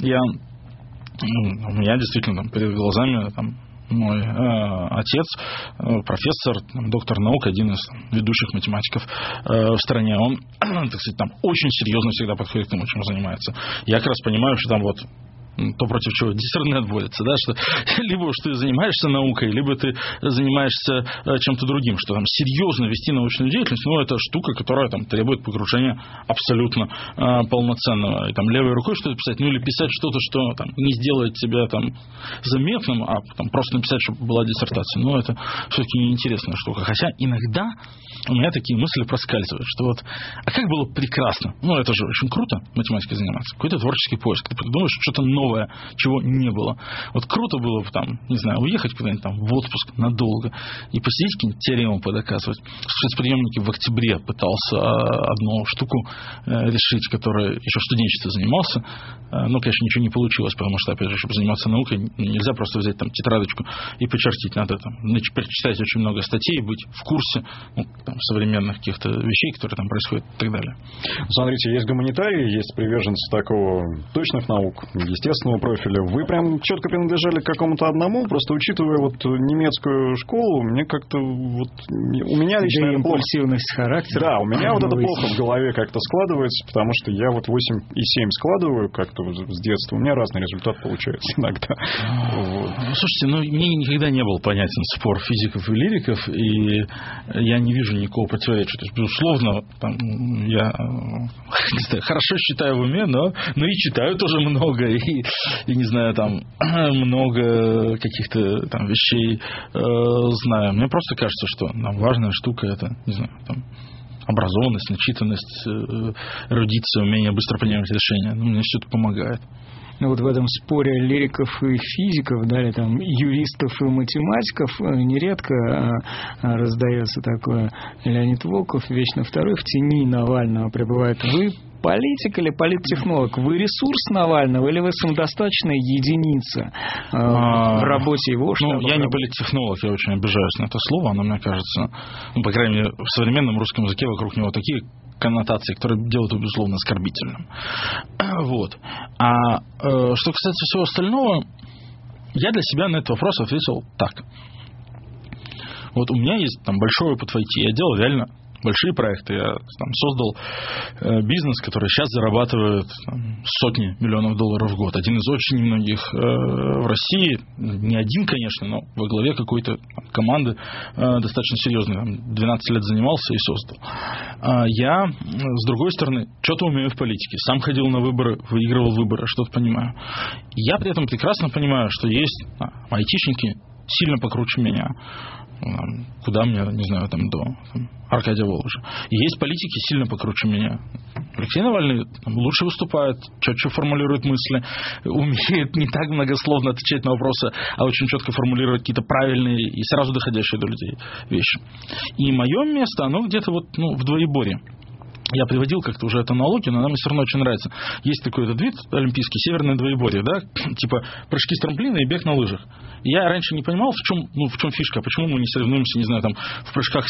У меня действительно перед глазами мой отец, профессор, доктор наук, один из ведущих математиков в стране. Он, так сказать, очень серьезно всегда подходит к тому, чем занимается. Я как раз понимаю, что там то, против чего диссернет борется, да, что либо что ты занимаешься наукой, либо ты занимаешься чем-то другим, что серьезно вести научную деятельность, это штука, которая требует погружения абсолютно полноценного. И левой рукой что-то писать, или писать что-то, что не сделает тебя заметным, а просто написать, чтобы была диссертация. Это все-таки неинтересная штука. Хотя иногда у меня такие мысли проскальзывают, что а как было прекрасно, это же очень круто математикой заниматься, какой-то творческий поиск, ты придумаешь что-то новое, чего не было. Круто было бы не знаю, уехать куда-нибудь в отпуск надолго и посидеть какие-нибудь теоремы подоказывать. В спецприемнике в октябре пытался одну штуку решить, которой еще в студенчестве занимался, но, конечно, ничего не получилось, потому что, опять же, чтобы заниматься наукой, нельзя просто взять тетрадочку и почертить. Надо прочитать очень много статей, быть в курсе современных каких-то вещей, которые там происходят и так далее. Смотрите, есть гуманитарии, есть приверженцы такого точных наук, естественного профиля. Вы прям четко принадлежали к какому-то одному, просто учитывая немецкую школу, мне как-то у меня лично это импульсивность характера. Да, у меня это плохо в голове как-то складывается, потому что я 8 и 7 складываю как-то с детства, у меня разный результат получается иногда. Слушайте, мне никогда не был понятен спор физиков и лириков, и я не вижу никакого противоречия. То есть, безусловно, я хорошо считаю в уме, но и читаю тоже много, и не знаю, много каких-то вещей знаю. Мне просто кажется, что важная штука это, не знаю, образованность, начитанность, эрудиция, умение быстро принимать решения. Мне все это помогает. В этом споре лириков и физиков, юристов и математиков нередко раздается такое: Леонид Волков, вечно второй, в тени Навального пребывает. Вы политик или политтехнолог? Вы ресурс Навального или вы самодостаточная единица в работе его штаба? Я не политтехнолог, я очень обижаюсь на это слово. Оно, мне кажется, по крайней мере, в современном русском языке вокруг него такие коннотации, которые делают его, безусловно, оскорбительным. А что касается всего остального, я для себя на этот вопрос ответил так. У меня есть большой опыт в IT. Я делал реально большие проекты. Я создал бизнес, который сейчас зарабатывает сотни миллионов долларов в год. Один из очень немногих в России. Не один, конечно, но во главе какой-то команды достаточно серьезной. 12 лет занимался и создал. Я, с другой стороны, что-то умею в политике. Сам ходил на выборы, выигрывал выборы, что-то понимаю. Я при этом прекрасно понимаю, что есть айтишники сильно покруче меня. Куда мне, не знаю, до Аркадия Волжа. И есть политики сильно покруче меня. Алексей Навальный лучше выступает, четче формулирует мысли, умеет не так многословно отвечать на вопросы, а очень четко формулировать какие-то правильные и сразу доходящие до людей вещи. И мое место, оно где-то в двоеборье. Я приводил как-то уже эту аналогию, но она мне все равно очень нравится. Есть такой этот вид олимпийский, северное двоеборье, да, типа прыжки с трамплина и бег на лыжах. Я раньше не понимал, в чем фишка, почему мы не соревнуемся, не знаю, в прыжках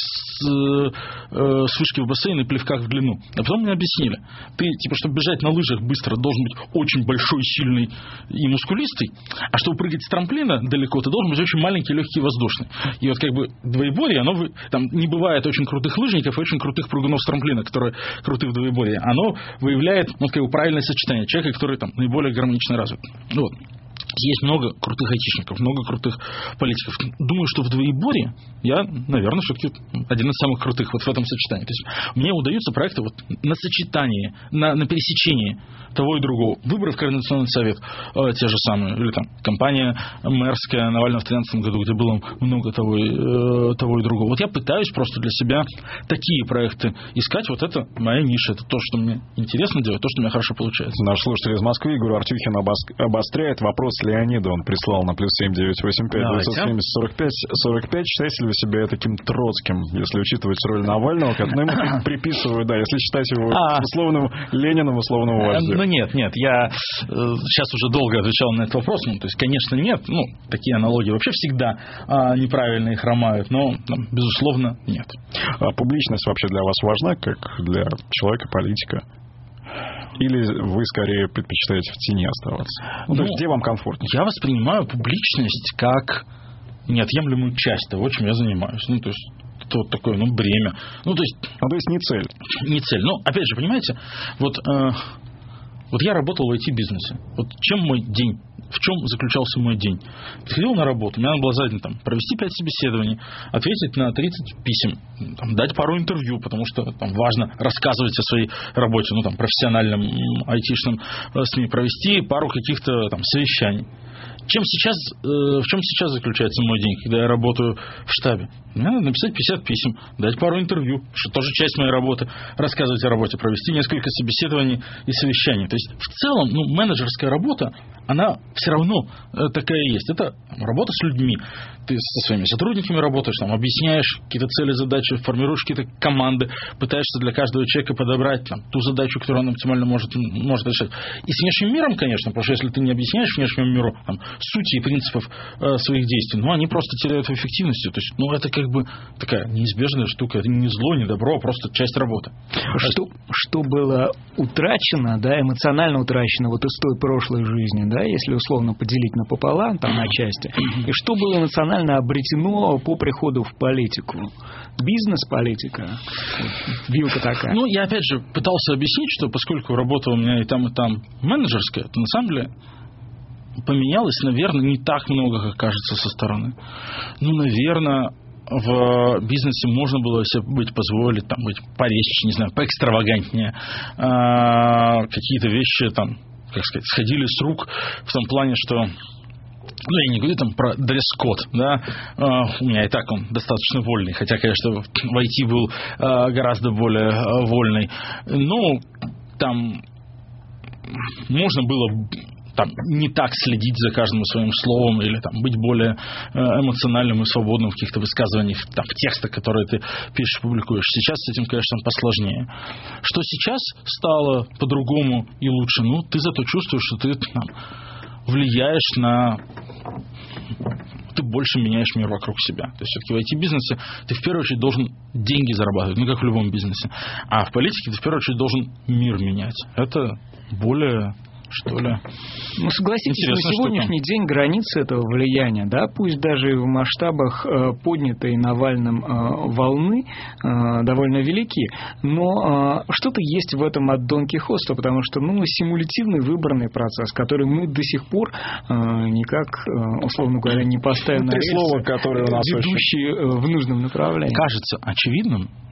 с вышки в бассейн и плевках в длину. А потом мне объяснили. Ты, чтобы бежать на лыжах быстро, должен быть очень большой, сильный и мускулистый, а чтобы прыгать с трамплина далеко, ты должен быть очень маленький, легкий и воздушный. И двоеборье, оно там не бывает очень крутых лыжников и очень крутых прыгунов с трамплина, которые крутых в двоеборье. Оно выявляет правильное сочетание человека, который наиболее гармонично развит. Есть много крутых айтишников, много крутых политиков. Думаю, что в двоеборье я, наверное, все-таки один из самых крутых в этом сочетании. То есть мне удаются проекты на сочетании, на пересечении того и другого. Выборы в Координационный совет те же самые. Или компания мэрская Навального в 2013 году, где было много того и другого. Я пытаюсь просто для себя такие проекты искать. Это моя ниша. Это то, что мне интересно делать, то, что у меня хорошо получается. Наш слушатель из Москвы, Игорь Артюхин, обостряет вопрос Леонида. Он прислал на +7 985 970 45 45. Считаете ли вы себя таким Троцким, если учитывать роль Навального, которому ему приписывают, если считать его условным Лениным, условным вождем? Нет. Я сейчас уже долго отвечал на этот вопрос. Конечно, нет. Такие аналогии вообще всегда неправильные, хромают. Но, безусловно, нет. А публичность вообще для вас важна, как для человека, политика? Или вы скорее предпочитаете в тени оставаться? То есть где вам комфортнее? Я воспринимаю публичность как неотъемлемую часть того, чем я занимаюсь. То есть это такое, бремя. То есть не цель. Не цель. Опять же, понимаете, я работал в IT-бизнесе. Чем мой день? В чем заключался мой день? Приходил на работу, мне надо было за день провести 5 собеседований, ответить на 30 писем, дать пару интервью, потому что важно рассказывать о своей работе, профессиональном, айтишном СМИ, провести пару каких-то совещаний. В чем сейчас заключается мой день, когда я работаю в штабе? Мне надо написать 50 писем, дать пару интервью, что тоже часть моей работы, рассказывать о работе, провести несколько собеседований и совещаний. То есть, в целом, менеджерская работа, она все равно такая есть. Это работа с людьми. Ты со своими сотрудниками работаешь, объясняешь какие-то цели, задачи, формируешь какие-то команды, пытаешься для каждого человека подобрать ту задачу, которую он оптимально может решать. И с внешним миром, конечно, потому что если ты не объясняешь внешнему миру сути и принципов своих действий, они просто теряют в эффективности. То есть, это такая неизбежная штука. Это не зло, не добро, а просто часть работы. Что было утрачено, эмоционально утрачено из той прошлой жизни, если условно поделить напополам, на части, и что было эмоционально обретено по приходу в политику? Бизнес-политика? Вилка такая. Я опять же пытался объяснить, что поскольку работа у меня и там менеджерская, то на самом деле поменялось, наверное, не так много, как кажется со стороны. Наверное, в бизнесе можно было себе позволить быть порезче, не знаю, поэкстравагантнее. Какие-то вещи сходили с рук в том плане, что я не говорю про дресс-код, у меня и так он достаточно вольный, хотя, конечно, в IT был гораздо более вольный. Можно было не так следить за каждым своим словом или быть более эмоциональным и свободным в каких-то высказываниях, в текстах, которые ты пишешь, публикуешь. Сейчас с этим, конечно, посложнее. Что сейчас стало по-другому и лучше? Ты зато чувствуешь, что ты влияешь на... Ты больше меняешь мир вокруг себя. То есть все-таки в IT-бизнесе ты в первую очередь должен деньги зарабатывать, как в любом бизнесе. А в политике ты в первую очередь должен мир менять. Это более... что ли. Согласитесь, на сегодняшний день границы этого влияния, пусть даже в масштабах поднятой Навальным волны довольно велики, но что-то есть в этом от Дон Кихоста, потому что симулятивный выборный процесс, который мы до сих пор никак, условно говоря, не поставим на рельсы, слова, которые у нас ведущие в нужном направлении. Кажется очевидным,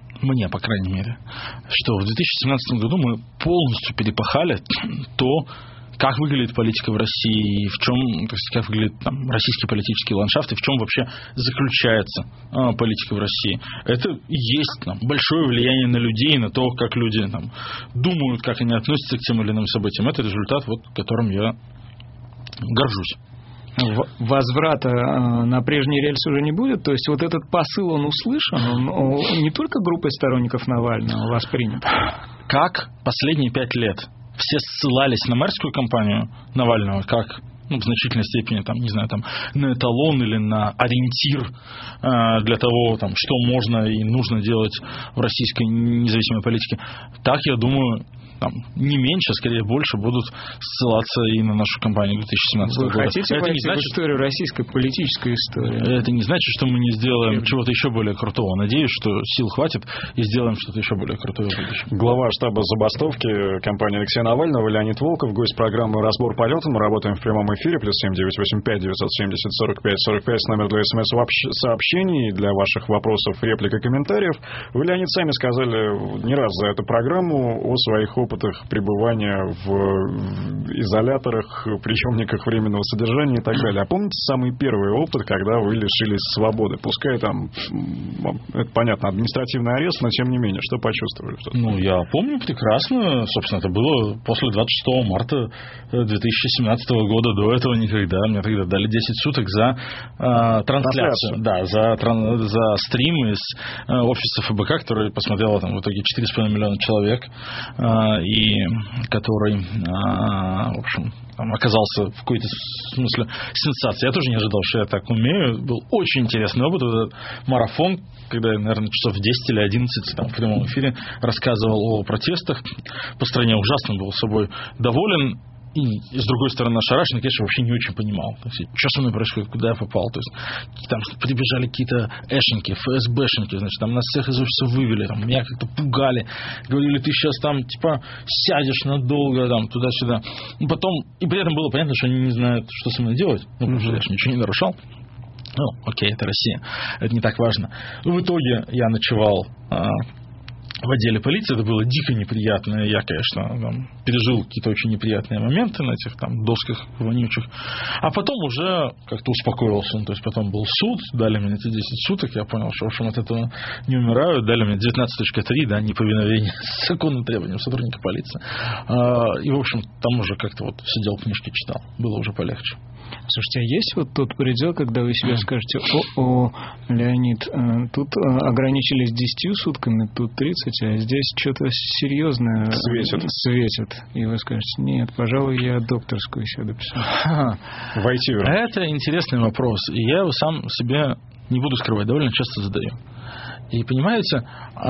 мне, по крайней мере, что в 2017 году мы полностью перепахали то, как выглядит политика в России, в чем, то есть, как выглядит там, российский политический ландшафт, и в чем вообще заключается политика в России. Это и есть там, большое влияние на людей, на то, как люди там, думают, как они относятся к тем или иным событиям. Это результат, вот, которым я горжусь. Возврата на прежние рельсы уже не будет? То есть вот этот посыл, он услышан, он не только группой сторонников Навального воспринят? Как последние 5 лет все ссылались на мэрскую кампанию Навального, как в значительной степени, там, не знаю, там, на эталон или на ориентир для того, там, что можно и нужно делать в российской независимой политике, так, я думаю, там, не меньше, скорее больше будут ссылаться и на нашу кампанию 2017 года. Вы хотите войти в историю российской политической истории? Это не значит, что мы не сделаем чего-то еще более крутого. Надеюсь, что сил хватит и сделаем что-то еще более крутое в будущем. Глава штаба забастовки компании Алексея Навального Леонид Волков, гость программы «Разбор полета». Мы работаем в прямом эфире. +7 985 970 45 45 номер для СМС-сообщений, для ваших вопросов, реплик и комментариев. Вы, Леонид, сами сказали не раз за эту программу о своих опытах пребывания в изоляторах, приемниках временного содержания и так далее. А помните самый первый опыт, когда вы лишились свободы? Пускай там, это понятно, административный арест, но тем не менее, что почувствовали? Ну, я помню прекрасно. Собственно, это было после 26 марта 2017 года. До этого никогда. Мне тогда дали 10 суток за трансляцию. Да, за стрим из офиса ФБК, который посмотрело там в итоге 4,5 миллиона человек. И который, в общем, там, оказался в какой-то смысле сенсацией. Я тоже не ожидал, что я так умею. Был очень интересный опыт. Этот марафон, когда я, наверное, часов 10 или 11 там, в прямом эфире рассказывал о протестах по стране. Ужасно был собой доволен. И, с другой стороны, ошарашенный, конечно, вообще не очень понимал. Что со мной происходит, куда я попал. То есть, там прибежали какие-то эшники, ФСБшники, значит, там нас всех из офиса вывели, там, меня как-то пугали. Говорили, ты сейчас там, типа, сядешь надолго, там, туда-сюда. И потом, и при этом было понятно, что они не знают, что со мной делать. Ну, потому что я же ничего не нарушал. Ну, окей, это Россия, это не так важно. Но в итоге я ночевал в отделе полиции. Это было дико неприятно. Я, конечно, там, пережил какие-то очень неприятные моменты на этих там досках вонючих. А потом уже как-то успокоился. То есть потом был суд, дали мне эти 10 суток. Я понял, что, в общем, от этого не умираю. Дали мне 19.3, да, неповиновение законным требованиям сотрудника полиции. И, в общем, там уже как-то вот сидел, книжки читал. Было уже полегче. Слушайте, а есть вот тот предел, когда вы себе скажете: Леонид, тут ограничились 10 сутками, тут 30, а здесь что-то серьезное светит. И вы скажете: нет, пожалуй, я докторскую себе дописал. Войти. Это интересный вопрос. И я его сам себе, не буду скрывать, довольно часто задаю. И понимаете,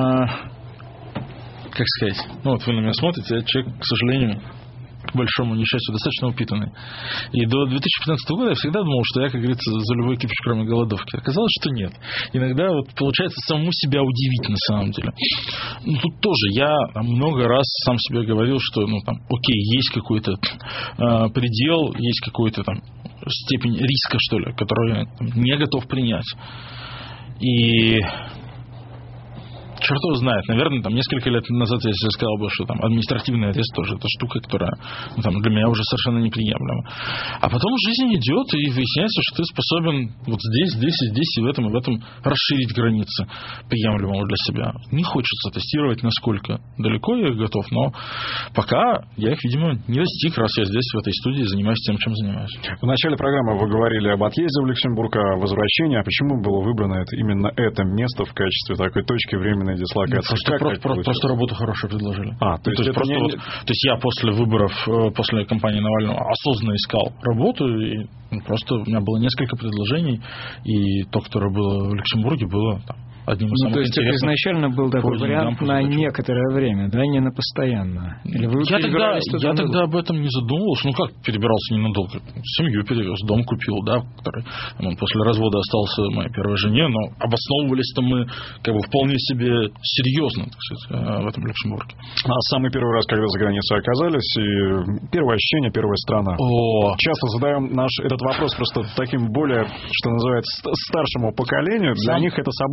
как сказать, ну вот вы на меня смотрите, я человек, к сожалению, к большому несчастью, достаточно упитанный. И до 2015 года я всегда думал, что я, как говорится, за любой кипиш, кроме голодовки. Оказалось, что нет. Иногда вот получается самому себя удивить на самом деле. Ну, тут тоже я много раз сам себе говорил, что, ну, там, окей, есть какой-то предел, есть какой-то там степень риска, что ли, которую я не готов принять. И черт его знает, наверное, там несколько лет назад я себе сказал бы, что там административный арест тоже это штука, которая, ну, там, для меня уже совершенно неприемлема. А потом жизнь идет, и выясняется, что ты способен вот здесь и в этом расширить границы приемлемого для себя. Не хочется тестировать, насколько далеко я готов, но пока я их, видимо, не достиг, раз я здесь, в этой студии, занимаюсь тем, чем занимаюсь. В начале программы вы говорили об отъезде в Люксембург, о возвращении. А почему было выбрано именно это место в качестве такой точки временной дислокации? Просто работу хорошую предложили. То есть я после выборов, после кампании Навального осознанно искал работу, и просто у меня было несколько предложений, и то, которое было в Люксембурге, было там одним из самых интересных. То есть это изначально был такой вариант на некоторое время, да, не на постоянно? Или вы я тогда об этом не задумывался. Ну как перебирался ненадолго? Семью перевез, дом купил, да, который после развода остался моей первой жене, но обосновывались-то мы как бы вполне себе серьезно, так сказать, в этом Люксембурге. А самый первый раз, когда за границей оказались, и первое ощущение, первая страна. Часто задаем этот вопрос просто таким более, что называется, старшему поколению. Для них это событие. Для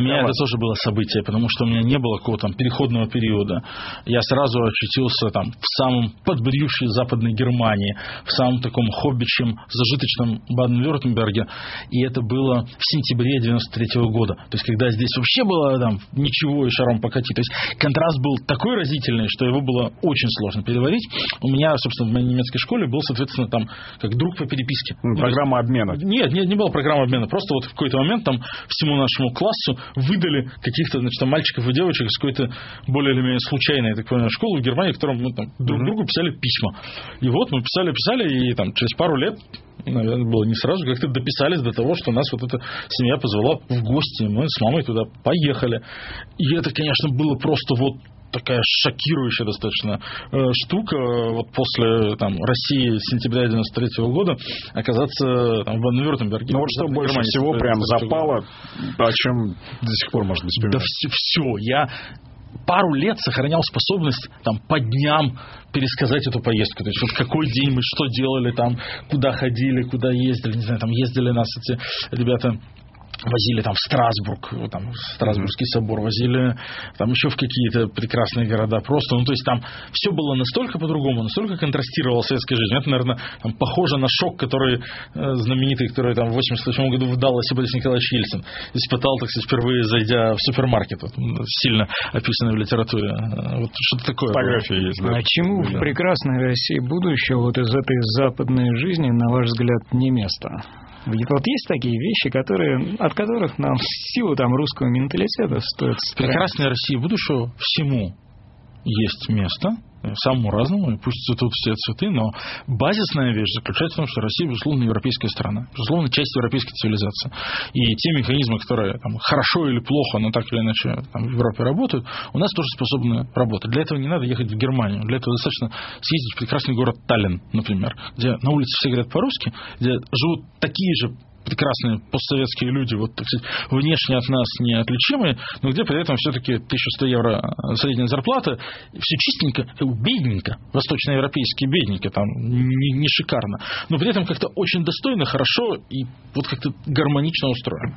меня это тоже было событие, потому что у меня не было какого-то там переходного периода. Я сразу очутился там в самом подбрюшье Западной Германии, в самом таком хоббичьем, зажиточном Баден-Вюртемберге. И это было в сентябре 93 года. То есть, когда здесь вообще было там ничего и шаром покати. То есть, контраст был такой разительный, что его было очень сложно переварить. У меня, собственно, в моей немецкой школе был, соответственно, там, как друг по переписке. Программа обмена. Нет, не было программы обмена. Просто вот в какой-то момент там всему нашему классу выдали каких-то, значит, там, мальчиков и девочек из какой-то более или менее случайной, я так понимаю, школы в Германии, в котором мы там друг другу писали письма. И вот мы писали, и там через пару лет, наверное, было не сразу, как-то дописались до того, что нас вот эта семья позвала в гости. Мы с мамой туда поехали. И это, конечно, было просто вот такая шокирующая достаточно штука. Вот после там, России сентября 93 года оказаться там, в Баден-Вюртемберге. Ну вот что больше всего прям запало, о чем до сих пор можно вспоминать? Да все. Я пару лет сохранял способность там, по дням пересказать эту поездку. То есть, вот в какой день мы что делали, там, куда ходили, куда ездили. Не знаю, там ездили нас эти ребята... Возили там в Страсбург, там Страсбургский собор, возили там еще в какие-то прекрасные города просто. Ну, то есть там все было настолько по-другому, настолько контрастировало советская жизнь. Это, наверное, там, похоже на шок, который знаменитый, который там в 1988 году в Далласе Борис Николаевич Ельцин испытал, так сказать, впервые зайдя в супермаркет. Вот, сильно описанный в литературе. Вот что-то такое. Фотографии есть, да? А чему в прекрасной России будущего вот из этой западной жизни, на ваш взгляд, не место? Вот есть такие вещи, от которых нам в силу там, русского менталитета стоит... В прекрасной России будущего всему есть место, самому разному, и пусть цветут все цветы, но базисная вещь заключается в том, что Россия, безусловно, европейская страна, безусловно, часть европейской цивилизации. И те механизмы, которые там, хорошо или плохо, но так или иначе там, в Европе работают, у нас тоже способны работать. Для этого не надо ехать в Германию, для этого достаточно съездить в прекрасный город Таллин, например, где на улице все говорят по-русски, где живут такие же прекрасные постсоветские люди, вот, так сказать, внешне от нас неотличимые, но где при этом все-таки 1100 евро средняя зарплата, все чистенько, бедненько, восточноевропейские бедненько, там не шикарно, но при этом как-то очень достойно, хорошо и вот как-то гармонично устроено.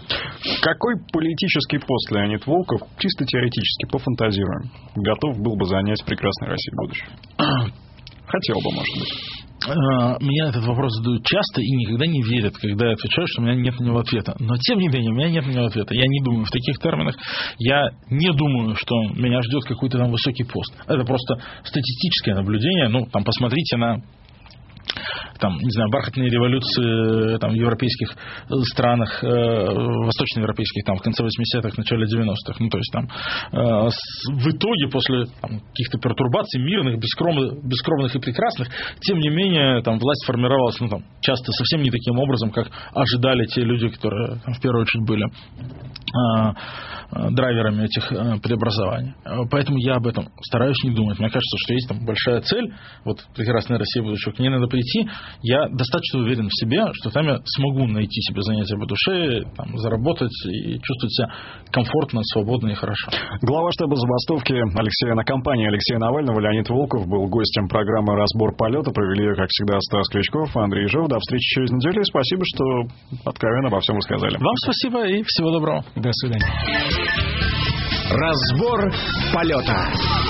Какой политический пост Леонид Волков, чисто теоретически, пофантазируем, готов был бы занять в прекрасной России в будущем? Хотел бы, может быть. Меня этот вопрос задают часто и никогда не верят, когда я отвечаю, что у меня нет на него ответа. Но, тем не менее, у меня нет на него ответа. Я не думаю в таких терминах. Я не думаю, что меня ждет какой-то там высокий пост. Это просто статистическое наблюдение. Ну, там, посмотрите на... Там, не знаю, бархатные революции там, в европейских странах, восточноевропейских, там, в конце 80-х, начале 90-х. Ну, то есть, там, в итоге, после там, каких-то пертурбаций мирных, бескровных и прекрасных, тем не менее, там, власть формировалась, ну, там, часто совсем не таким образом, как ожидали те люди, которые, там, в первую очередь, были драйверами этих преобразований. Поэтому я об этом стараюсь не думать. Мне кажется, что есть там большая цель, вот прекрасная Россия будущего, к ней надо прийти. Я достаточно уверен в себе, что там я смогу найти себе занятия по душе, там, заработать и чувствовать себя комфортно, свободно и хорошо. Глава штаба забастовки компании Алексея Навального Леонид Волков был гостем программы «Разбор полета». Провели ее, как всегда, Стас Крючков, Андрей Ежов. До встречи через неделю. Спасибо, что откровенно обо всем рассказали. Вам спасибо и всего доброго. До свидания. Разбор полета.